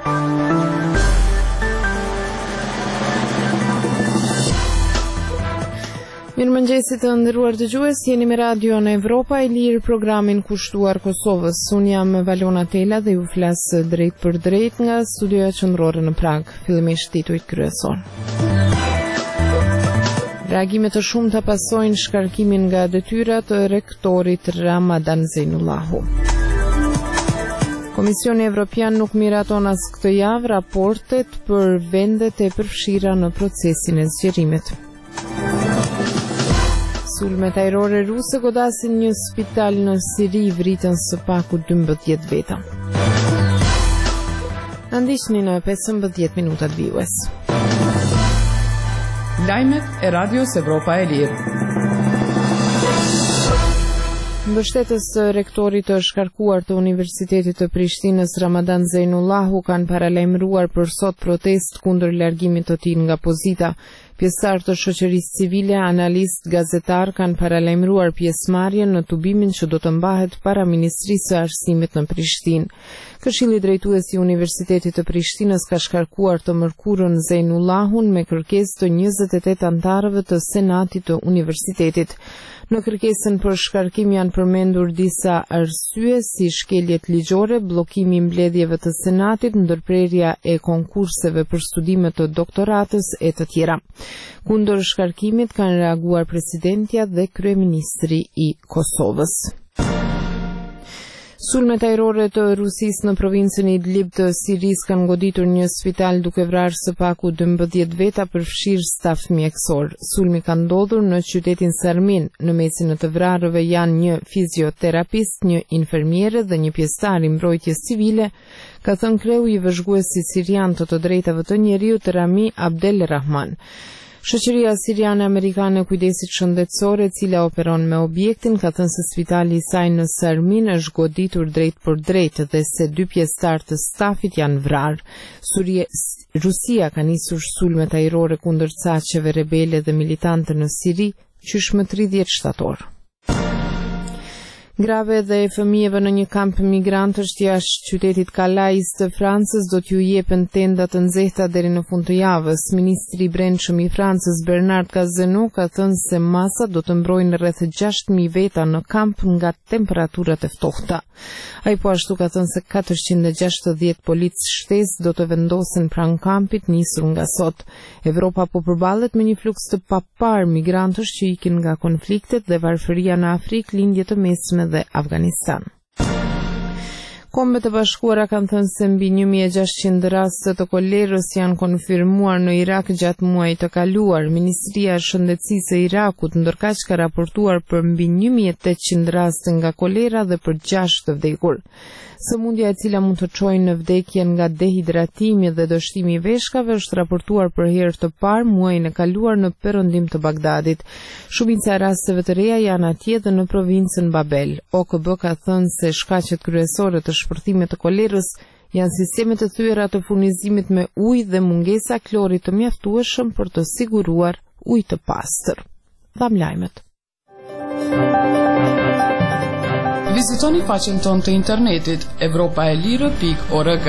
Mirëmëngjesit të nderuar dëgjues, jeni me Radio në Evropa e Lirë, programin kushtuar Kosovës. Unë jam Valona Tela dhe ju flas drejt për drejt nga studioja qendrore në Prag. Fillimisht titujt kryesor. Reagime të shumta pasojnë shkarkimin nga detyrat të rektorit Ramadan Zeinullahu. Komisioni Evropian nuk miraton as këtë javë raportet për vendet e përfshira në procesin e zgjerimit. Sulmet ajrore ruse godasin një spital në Siri, vritën së paku 12 veta. Ndiqni në 15 minutat vijues. Lajmet e Radios Evropa e Lirë. Mbështetës rektorit të shkarkuar të Universitetit të Prishtinës Ramadan Zeinullahu kanë paralajmëruar për sot protest kundër largimit të tij nga pozita. Pjesëtar të shoqërisë civile, analist, gazetar kanë paralajmëruar pjesëmarrjen në tubimin që do të mbahet para Ministrisë së Arsimit në Prishtinë. Këshilli drejtues i Universitetit të Prishtinës ka shkarkuar të mërkurën Zeinullahun me kërkesë të 28 anëtarëve të Senatit të Universitetit. Në kërkesën për shkarkim janë përmendur disa arsye si shkeljet ligjore, bllokimi i mbledhjeve të Senatit, ndërprerja e konkurseve për studime të doktoratës e të tjera. Kundër shkarkimit kanë reaguar presidentja dhe kryeministri i Kosovës. Sulmet ajrore të Rusisë në provincën e Idlib të Sirisë kanë goditur një spital duke vrarë së paku 12 veta përfshirë staf mjekësor. Sulmi ka ndodhur në qytetin Sarmin. Në mesin e të vrarëve janë një fizioterapist, një infermiere dhe një pjesëtar i mbrojtjes civile, ka thënë kreu i vëzhguesi sirian të drejtave të njeriut Rami Abdel Rahman. Shoqëria Siriane Amerikane e Kujdesit Shëndetësor, e cila operon me objektin, ka thënë se spitali i saj në Sarmin është goditur drejt për drejt dhe se 2 pjesëtar të stafit janë vrarë. Rusia ka nisur sulmet ajrore kundër caqeve rebele dhe militante në Siri, qysh më 30 shtator. Grave dhe fëmijëve në një kamp migrantësh jashtë qytetit Calais të Francës do t'ju jepen tenda të nxehta deri në fund të javës. Ministri i Brendshëm i Francës Bernard Cazeneuve ka thënë se masat do të mbrojnë rreth 6.000 veta në kamp nga temperaturat e ftohta. Ai po ashtu ka thënë se 460 policë shtesë do të vendosen pranë kampit nisur nga sot. Evropa po përballet me një fluks të papar migrantësh që ikin nga konfliktet dhe varfëria në Afrikë, lindje të mesme dhe Afganistan. Kombet e Bashkuara kanë thënë se mbi 1600 raste të kolerës janë konfirmuar në Irak gjatë muajit të kaluar. Ministria e Shëndetësisë e Irakut ndërkaq ka raportuar për mbi 1800 raste nga kolera dhe për 6 të vdekur. Sëmundja e cila mund të çojë në vdekje nga dehidratimi dhe dështimi i veshkave është raportuar për herë të parë muajin e kaluar në perëndim të Bagdadit. Shumica e rasteve të reja janë atje dhe në provincën Babel. OKB ka thënë se shkaqet kryesore të shpërthimit të kolerës janë sistemet e thyera të furnizimit me ujë dhe mungesa klorit të mjaftueshëm për të siguruar ujë të pastër. Dham lajmet. Vizitoni faqen tonë të internetit evropaelire.org.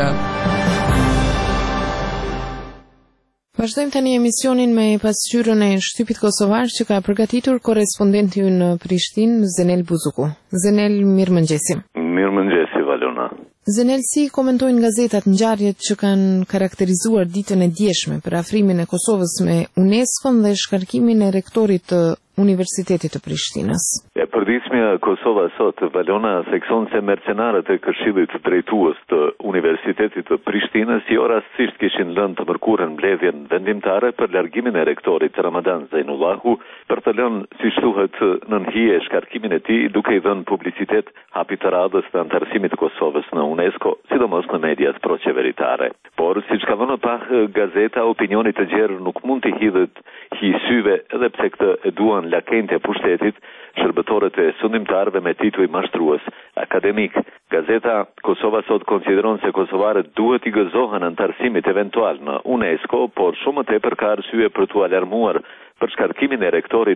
Vazhdojmë tani emisionin me pasqyrën e shtypit kosovar që ka përgatitur korrespondenti ynë në Prishtinë, Zenel Buzuku. Zenel, mirëmëngjesi. Mirëmëngjesi, Valona. Zenel, si komentojnë gazetat ngjarjet që kanë karakterizuar ditën e djeshme për afrimin e Kosovës me UNESCO dhe shkarkimin e rektorit të Universitetit të Prishtinës? Përditshmja Kosova sot, Valona, thekson se mercenarët e Këshillit drejtues të Universitetit të Prishtinës jo rastësisht kishin lënë të mërkurën mbledhjen vendimtare për largimin e rektorit Ramadan Zeinullahu, për të lënë, siç thuhet, nën hije shkarkimin e tij, duke i dhënë publicitet hapit të radhës të antarësimit të Kosovës në UNESCO, sidomos në mediat proqeveritare. Por, siç ka vënë pah gazeta, opinioni të gjerë nuk mund të hidhet hi syve edhe pse këtë e duan lakejt e pushtetit, shërbëtorët e sundimtarëve me titull mashtrues akademik. Gazeta Kosova sot konsideron se kosovarët duhet i gëzohen antarësimit eventual në UNESCO, por shumë më tepër ka arsye për t'u alarmuar për shkarkimin e rektorit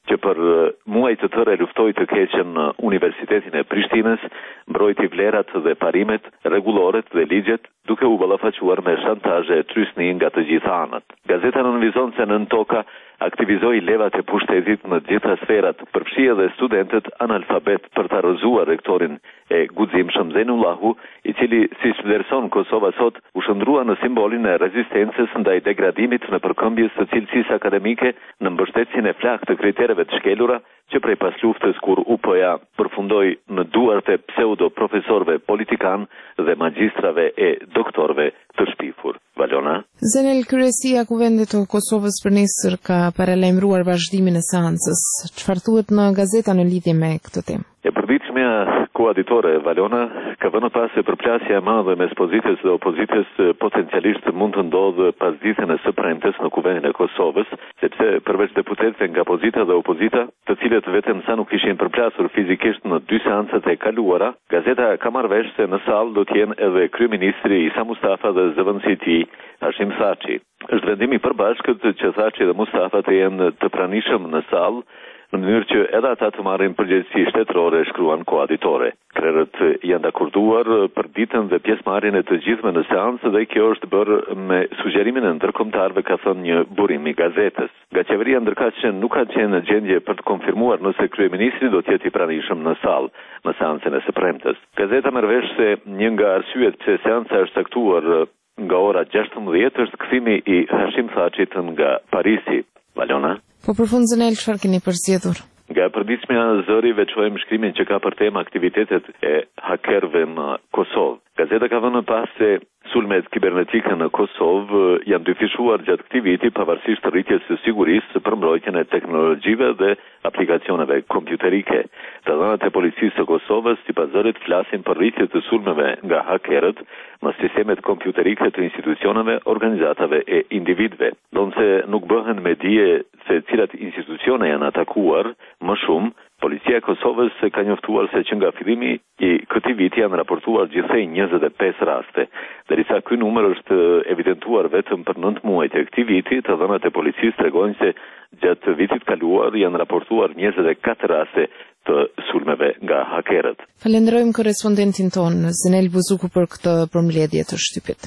që për muaj të tërë luftoi të keqen në Universitetin e Prishtinës, mbrojti vlerat dhe parimet, rregulloret dhe ligjet, duke u ballafaquar me shantazhe e trysni nga të gjitha anët. Gazeta nënvizon se nën toka aktivizoi levat e pushtetit në gjitha sferat, përfshi edhe studentët analfabet për ta rrëzuar rektorin e guximshëm Zenullahu, i cili siç vlerëson Kosova sot u shndrua në simbolin e rezistencës ndaj degradimit në përkëmbjes së cilësisë akademike në mbështetjen e flakë të kritereve të shkelura që prej pas luftës kur UP-ja përfundoi në duart e pseudo profesorëve politikan dhe magjistrave e doktorëve të shpifur. Valona. Zenel, Kryesia Kuvendit të Kosovës për nesër ka paralajmëruar vazhdimin e seancës. Çfarë thuhet në gazeta në lidhje me këtë temë? E përditshmja koaditore Valona ka vënë pas se përplasja e madhe mes pozitës dhe opozitës potencialisht mund të ndodhë pas ditën e së premtes në Kuvendin e Kosovës, sepse përveç deputetëve nga pozita dhe opozita, të cilët vetëm sa nuk ishin përplasur fizikisht në dy seancat e kaluara, gazeta ka marrë vesh se në sallë do të jenë edhe kryeministri Isa Mustafa dhe zëvendësi i tij Hashim Thaçi. Është vendimi i përbashkët që Thaçi dhe Mustafa të jenë të pranishëm në sallë, në mënyrë që edhe ata të marrin përgjegjësi shtetërore, shkruan koaditore. Krerët janë dakorduar për ditën dhe pjesëmarrjen e të gjithëve në seancë dhe kjo është bërë me sugjerimin e ndërkombëtarëve, ka thënë një burim i gazetës. Nga qeveria ndërkaq që nuk ka qenë në gjendje për të konfirmuar nëse kryeministri do të jetë i pranishëm në sallë në seancën e së premtes. Gazeta merr vesh se një nga arsyet pse seanca është caktuar nga ora 16 është kthimi i Hashim Thaçit nga Parisi. Valona. Po përfund Zenel, çfarë keni përzgjedhur? Nga përditshmja zëri veçojmë shkrimin që ka për temë aktivitetet e hakerëve në Kosovë. Gazeta ka vënë pas se sulmet kibernetike në Kosovë janë dyfishuar gjatë këtij viti pavarësisht rritjes së sigurisë për mbrojtjen e teknologjive dhe aplikacioneve kompjuterike. Të dhënat e policisë së Kosovës sipas zërit flasin për rritje të sulmeve nga hakerët në sistemet kompjuterike të institucioneve, organizatave e individëve. Ndonse nuk bëhen me dije se cilat institucione janë atakuar, më shumë policia e Kosovës ka njoftuar se që nga fillimi i këtij viti janë raportuar gjithsej 25 raste. Derisa ky numër është evidentuar vetëm për 9 muajt e këtij viti, të dhënat e policisë tregojnë se gjatë vitit kaluar janë raportuar 24 raste të sulmeve nga hakerët. Falenderojmë korrespondentin tonë Zenel Buzuku për këtë përmbledhje të shtypit.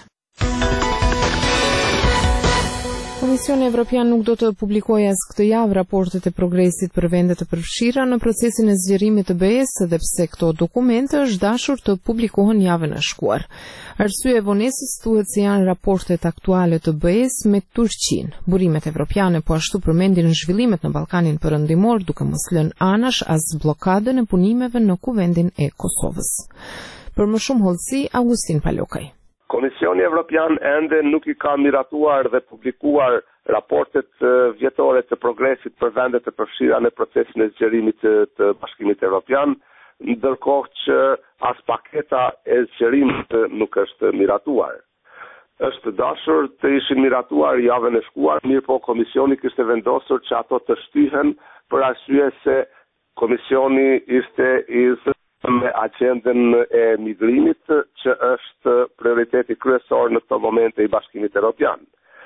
Komisioni Evropian nuk do të publikojë as këtë javë raportet e progresit për vendet e përfshira në procesin e zgjerimit të BE-s, edhe pse këto dokumente është dashur të publikohen javën e shkuar. Arsye e vonesës thuhet se janë raportet aktuale të BE-s me Turqinë. Burimet evropiane po ashtu përmendin zhvillimet në Ballkanin Perëndimor, duke mos lënë anash as bllokadën e punimeve në Kuvendin e Kosovës. Për më shumë hollësi, Augustin Palokaj. Komisioni Evropian ende nuk i ka miratuar dhe publikuar raportet vjetore të progresit për vendet e përfshira në procesin e zgjerimit të Bashkimit Evropian, ndërkohë që as paketa e zgjerimit nuk është miratuar. Është dashur të ishin miratuar javën e shkuar, mirë po komisioni kishte vendosur që ato të shtyhen për arsye se komisioni ishte i me agjendën e migrimit që është prioriteti kryesor në këtë moment i Bashkimit Evropian.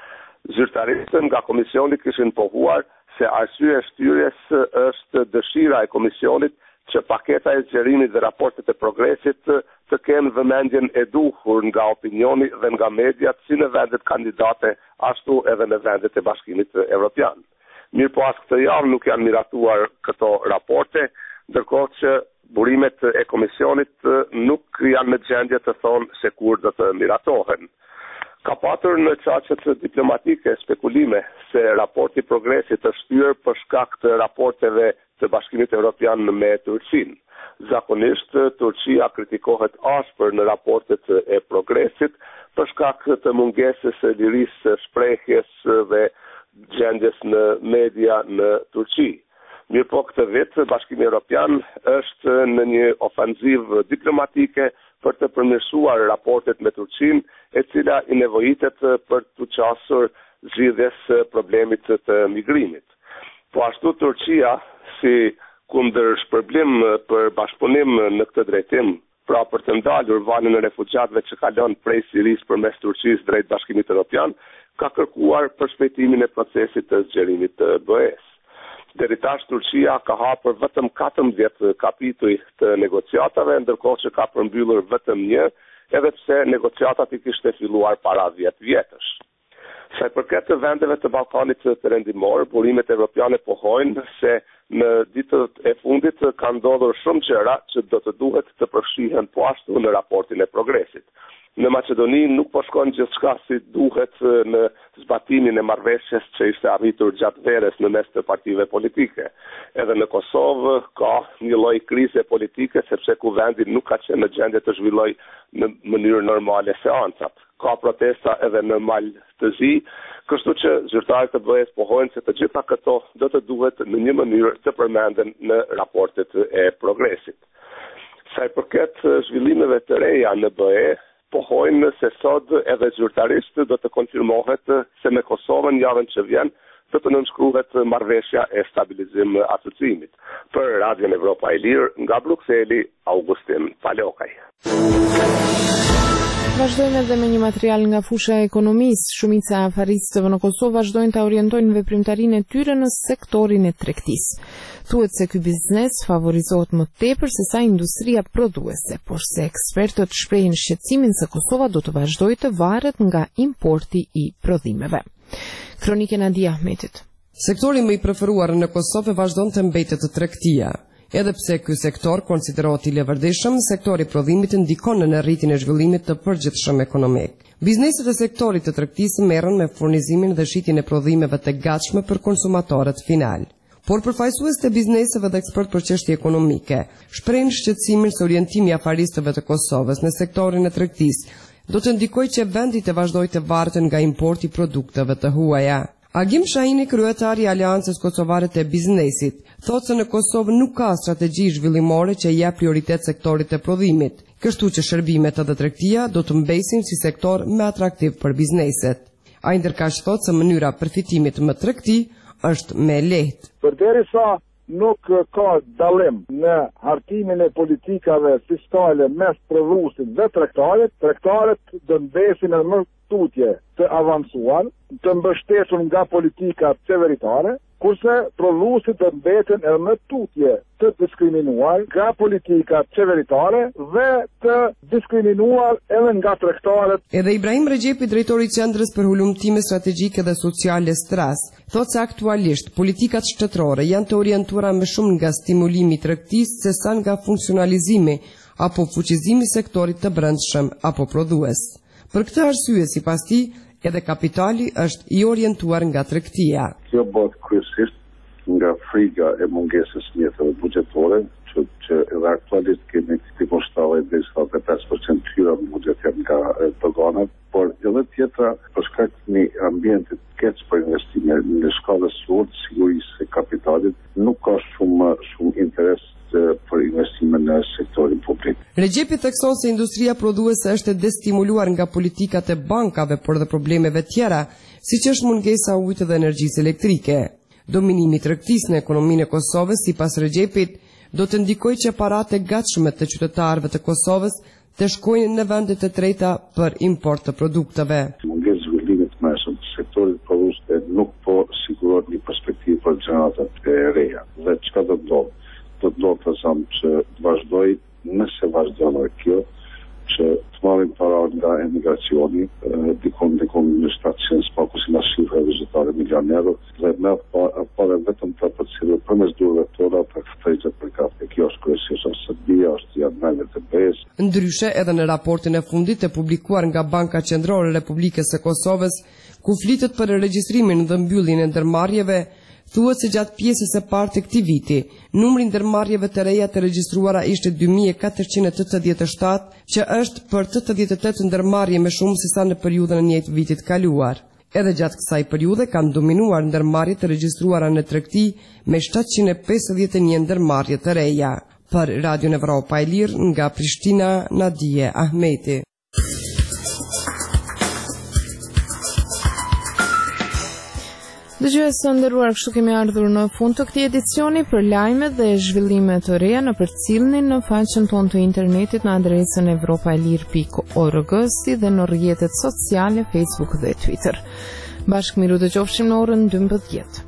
Zyrtaristët nga komisioni kishin pohuar se arsye e shtyrjes është dëshira e komisionit që paketa e zgjerimit dhe raportet e progresit të kenë vëmendjen e duhur nga opinioni dhe nga mediat si në vendet kandidate ashtu edhe në vendet e Bashkimit Evropian. Mirë po as këtë javë nuk janë miratuar këto raporte, ndërkohë që burimet e komisionit nuk janë në gjendje të thonë se kur do të miratohen. Ka patur në çaqet diplomatike spekulime se raporti progresit është shtyrë për shkak të raporteve të Bashkimit Evropian me Turqinë. Zakonisht Turqia kritikohet ashpër në raportet e progresit për shkak të mungesës së lirisë shprehjes dhe gjendjes në media në Turqi. Mirë po këtë vit, Bashkimi Evropian është në një ofenzivë diplomatike për të përmirësuar raportet me Turqinë, e cila i nevojitet për të qasur zgjidhjes problemit të migrimit. Po ashtu Turqia, si kundër shpërblim për bashkëpunim në këtë drejtim, pra për të ndalur valin e refugjatëve që kalon prej Sirisë përmes Turqisë drejt Bashkimit Evropian, ka kërkuar përshpejtimin e procesit të zgjerimit të BE-s. Deri tash Turqia ka hapur vetëm 14 kapituj të negociatave, ndërkohë që ka përmbyllur vetëm një, edhe pse negociatat i kishte filluar para 10 vjetësh. Sa i përket të vendeve të Ballkanit Perëndimor, burimet evropiane pohojnë se në ditët e fundit ka ndodhur shumë gjëra që do të duhet të përfshihen po ashtu në raportin e progresit. Në Maqedoni nuk po shkon gjithçka si duhet në zbatimin e marrëveshjes që ishte arritur gjatë verës në mes të partive politike. Edhe në Kosovë ka një lloj krize politike sepse kuvendi nuk ka qenë në gjendje të zhvillojë në mënyrë normale seancat. Ka protesta edhe në mal të zi, kështu që zyrtarët e BE-s pohojnë se të gjitha këto do të duhet në një mënyrë të përmenden në raportet e progresit. Sa i përket zhvillimeve të reja në BE, pohojnë se sot edhe zyrtarisht do të konfirmohet se me Kosovën javën që vjen do të nënshkruhet marrëveshja e stabilizim asociimit. Për Radion Evropa e Lirë, nga Brukseli, Augustin Palokaj. Vazhdojmë edhe me një material nga fusha e ekonomisë. Shumica e afaristëve në Kosovë vazhdojnë ta orientojnë veprimtarinë e tyre në sektorin e tregtisë. Thuhet se ky biznes favorizohet më tepër se sa industria prodhuese, por se ekspertët shprehin shqetësimin se Kosova do të vazhdojë të varet nga importi i prodhimeve. Kronike Nadia Ahmetit. Sektori më i preferuar në Kosovë vazhdon të mbetet të tregtia. Edhe pse ky sektor konsiderohet i levërdishëm, sektori i prodhimit ndikon në rritjen e zhvillimit të përgjithshëm ekonomik. Bizneset e sektorit të tregtisë merren me furnizimin dhe shitjen e prodhimeve të gatshme për konsumatorët final. Por përfaqësues të bizneseve dhe ekspert për çështje ekonomike shprehin shqetësimin se orientimi i afaristëve të Kosovës në sektorin e tregtisë do të ndikojë që vendi të vazhdojë të varet nga importi i produkteve të huaja. Agim Shahini, kryetari i Aleancës Kosovare të Biznesit, thotë se në Kosovë nuk ka strategji zhvillimore që jep prioritet sektorit të prodhimit, kështu që shërbimet edhe tregtia do të mbesin si sektor më atraktiv për bizneset. Ai ndërkaq thotë se mënyra përfitimit më tregti është më lehtë. Përderisa nuk ka dallim në hartimin e politikave fiskale mes prodhuesit dhe tregtarit, tregtarët do mbesin në më tutje të avancuar, të mbështetur nga politika qeveritare, kurse prodhuesit do mbeten edhe më tutje të diskriminuar nga politika qeveritare dhe të diskriminuar edhe nga tregtarët. Edhe Ibrahim Rexhepi, drejtori i Qendrës për Hulumtime Strategjike dhe Sociale Stras, thotë se aktualisht politikat shtetërore janë të orientuara më shumë nga stimulimi i tregtisë se sa nga funksionalizimi apo fuqizimi i sektorit të brendshëm apo prodhues. Për këtë arsye, sipas tij, edhe kapitali është i orientuar nga tregtia. Kjo bëhet kryesisht nga frika e mungesës mjeteve buxhetore, që edhe aktualisht kemi tipon 70-75% tyra buxhetit nga doganat, por edhe tjetra për shkak të një ambientit keq për investime në shkallë të sigurisë e kapitalit, nuk ka shumë interes për investime në sektorin publik. Rexhepi thekson se industria prodhuese është e destimuluar nga politikat e bankave, por dhe problemeve tjera, siç është mungesa e ujit dhe energjisë elektrike. Dominimi i tregtisë në ekonominë e Kosovës, sipas Rexhepit, do të ndikojë që paratë e gatshme të qytetarëve të Kosovës të shkojnë në vendet e treta për import të produkteve. Mungesë zhvillimit të mesëm të sektorit prodhues nuk po sigurohet një perspektivë për gjeneratat e reja. Dhe çka do të ndodhë? Do të ndodhë që të vazhdoj, nëse vazhdojnë kjo, që të marrin para nga emigracioni, dikon në 700 spaku si nga shifra vizitare milionerë, dhe me pare vetëm të përcilë përmes durve tona për këtëjgjët për kafe. Kjo është kryesisht është Serbia, është janë mendet e BE-s. Ndryshe edhe në raportin e fundit e publikuar nga Banka Qendrore e Republikës së Kosovës, ku flitet për regjistrimin dhe mbylljen e ndërmarrjeve, thuhet se gjatë pjesës së parë të këtij viti, numri i ndërmarrjeve të reja të regjistruara ishte 2487, që është për 88 ndërmarrje më shumë se sa në periudhën e njëjtë vitit kaluar. Edhe gjatë kësaj periudhe kanë dominuar ndërmarrjet të regjistruara në tregti me 751 ndërmarrje të reja. Për Radion Evropa e Lirë nga Prishtina, Nadia Ahmeti. Dëgjues të nderuar, kështu kemi ardhur në fund të këtij edicioni. Për lajme dhe zhvillime të reja përcjellni në faqen tonë të internetit në adresën evropaelir.org, si dhe në rrjetet sociale Facebook dhe Twitter. Bashkë miru dëgjofshim në orën 12.